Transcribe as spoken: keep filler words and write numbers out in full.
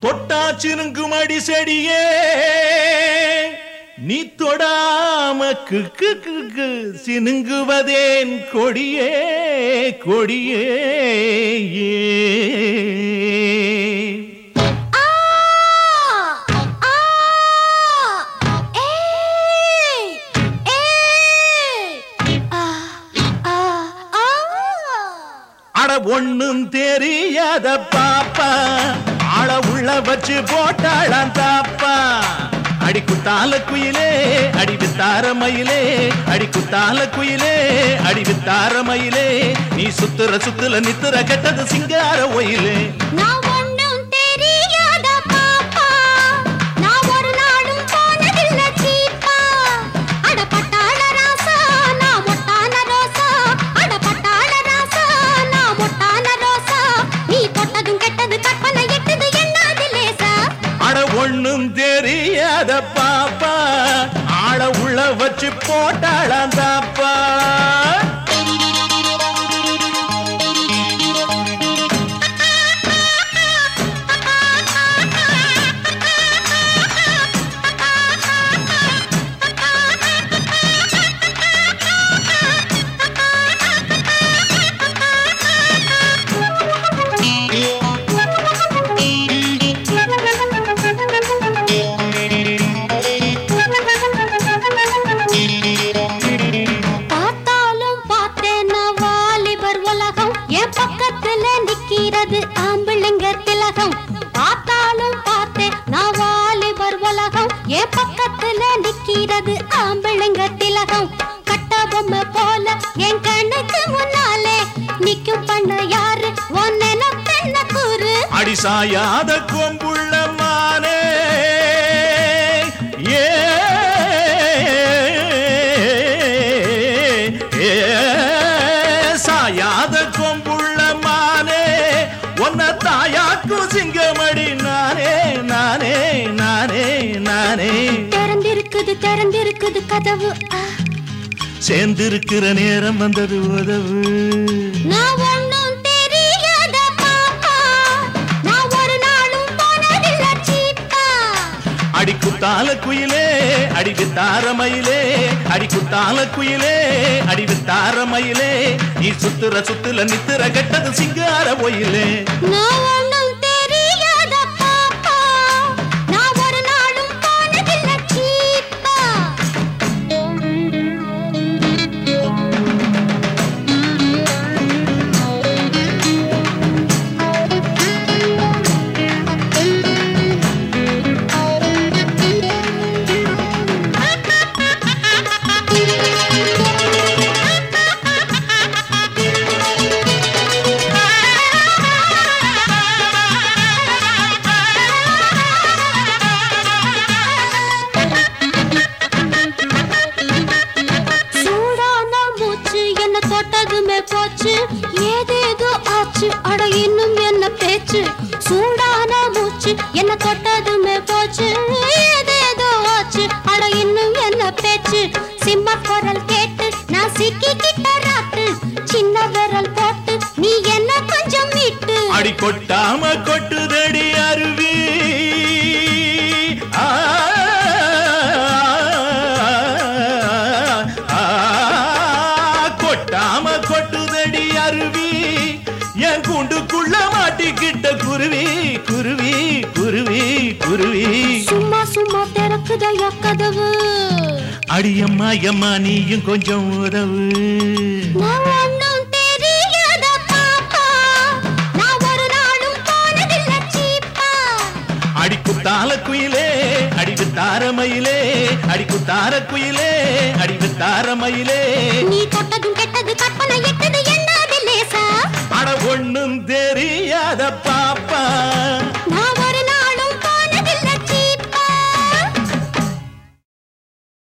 தொட்டாச்சினுங்கும் அடி செடியே நீ தொடாம kick kick சினுங்குவதேன் கொடியே கொடியே அட ஒண்ணும் தெரியாத பாப்பா ஆள உள்ள வச்சு போட்டாளான் தாப்பா அடி குத்தால குயிலே அடி வித்தார மயிலே அடி குத்தால குயிலே அடி வித்தார மயிலே நீ சுத்துற சுத்துல நித்துற கெட்டது சிங்கார ஒயிலே ஒண்ணும் தெரியாத பாப்பா ஆள உள்ள வச்சு போட்டாளாம் தாப்பா ஆம்பிள்ளைங்க திலகம் பார்த்தாலும் பார்த்தேன் நான் வாலிபர் உலகம் என் பக்கத்துல நிக்கிறது ஆம்பிள்ளைங்க திலகம் கட்ட பொம்மை போல என் கண்ணுக்கு முன்னாலே நிக்கும் பண்ண யாரு ஒன்ன பெண்ண கூறு அடி சாயாத கொம்புள்ள மானே ஏ சாயாத கொம்புள்ள மானே ஒன்ன தாயாக்கு சிங்கமடி நானே நானே நானே நானே திறந்திருக்குது திறந்திருக்குது கதவு சேர்ந்திருக்கிற நேரம் வந்தது உதவு நான் ஒண்ணும் தெரியாத பாப்பா நான் ஒரு நாளும் போனதில்ல சீப்பா அடி குத்தால குயிலே அடி வித்தார மயிலே அடி குத்தால குயிலே அடி வித்தார மயிலே நீ சுத்துற சுத்துல நித்துற கெட்டது சிங்கார ஒயிலே நான் ஒண்ணும் தெரியாத பாப்பா நான் ஒரு நாளும் போனதில்ல சீப்பா போச்சு ஏதேதோ ஆச்சு அட இன்னும் என்ன பேச்சு சூடான மூச்சு என்ன தொட்டதுமே போச்சு ஏதேதோ ஆச்சு அட இன்னும் என்ன பேச்சு சிம்ம குரல் கேட்டு நான் சிக்கிக்கிட்ட ராட்டு சின்ன விரல் போட்டு நீ என்ன கொஞ்சம் மீட்டு அடி கொட்டாம கொட்டுதடி அருவி கொட்டாம கொட்டுதடி அருவி என் கூண்டுக்குள்ள மாட்டிக்கிட்ட குருவி குருவி குருவி குருவி சும்மா சும்மா திறக்குதையா கதவு அடியம்மா எம்மா நீயும் கொஞ்சம் உதவு நான் ஒண்ணும் தெரியாத பாப்பா நான் ஒரு நாளும் போனதில்ல சீப்பா அடி குத்தால குயிலே அடி வித்தார மயிலே அடி குத்தார குயிலே அடி வித்தார மயிலே நீ தொட்டதும் கெட்டது கற்பனை எட்டது